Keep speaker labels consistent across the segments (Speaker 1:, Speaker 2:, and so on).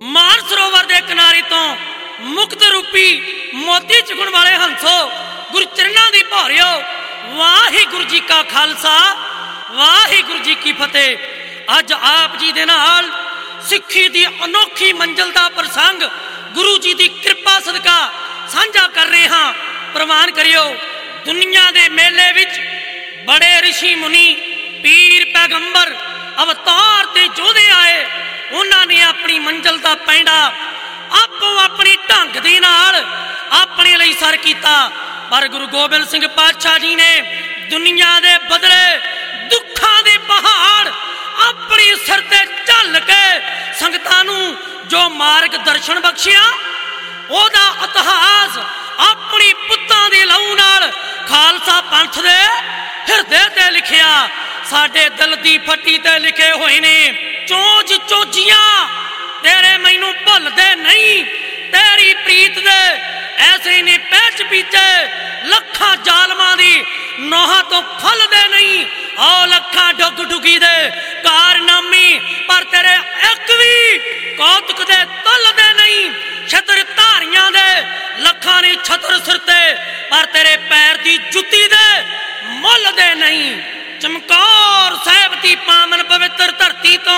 Speaker 1: मान सरोवर के किनारे तो मुक्त रूपी मोती चुगण वाले हंसो गुरु चरणों की भारियो। वाहिगुरु जी का खालसा वाहिगुरु जी की फतेह। अज आप जी दे नाल सिक्खी की अनोखी मंजिल का प्रसंग गुरु जी की कृपा सदका साझा कर रहे हाँ। प्रवान करियो दुनिया के मेले विच बड़े ऋषि मुनि पीर पैगंबर अवतार ते जोधे आए। उन्होंने अपनी मंजिल का पैंडा आपो अपनी ढंग दे नाल अपने लिए सर किया। पर गुरु गोबिंद सिंह पातशाह जी ने दुनिया के बदले दुखों के पहाड़ अपनी सिर ते झल के संगतां नूं जो मार्ग दर्शन बख्शिया। ओदा इतिहास अपनी पुत्तां दे लहू नाल खालसा पंथ दे हिरदे ते लिखिया। साडे दिल दी फट्टी ते लिखे हुए ने चोज चोजियां तेरे मैनू भुलदे नहीं। तेरी प्रीत दे ऐसे ने पैच पीछे लखा जालमां दी नोहां तो फलदे नहीं। ओ लखा डुग डुगी दे कारनामी पर तेरे एक भी कौतुक दे तलदे नहीं। छतर धारियां दे लखा ने छतर सिरते पर तेरे पैर दी जुत्ती दे मुल दे नहीं। चमकौर साहिब की पावन पवित्र धरती तो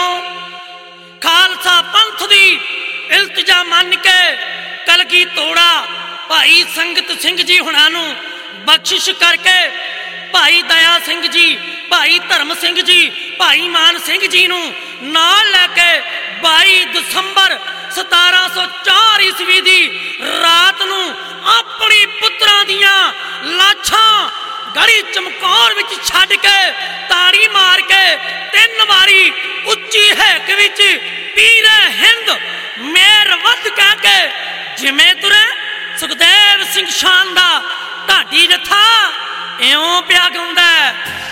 Speaker 1: खालसा पंथ दी इल्तिजा मन के कलगी तोड़ा भाई संगत सिंह जी हुणां नूं बख्शिश करके भाई दया सिंह जी भाई धर्म सिंह जी भाई मान सिंह जी नूं नाल लैके 22 दिसंबर 1704 ईस्वी दी रात नूं अपनी पुत्रां दियां लाशां गड़ी चमकौर विच छड्ड के ताड़ी मार के 3 वारी उच्ची हैक विच पीरे हिंद मेर वध कह के जिमें तुरे सुखदेव सिंह शान दा ढाडी जथा इउं पिया गाउंदा।